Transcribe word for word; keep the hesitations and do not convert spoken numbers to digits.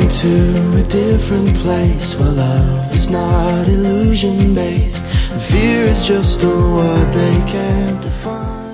going to a different place where love is not illusion based, and fear is just a word they can't define.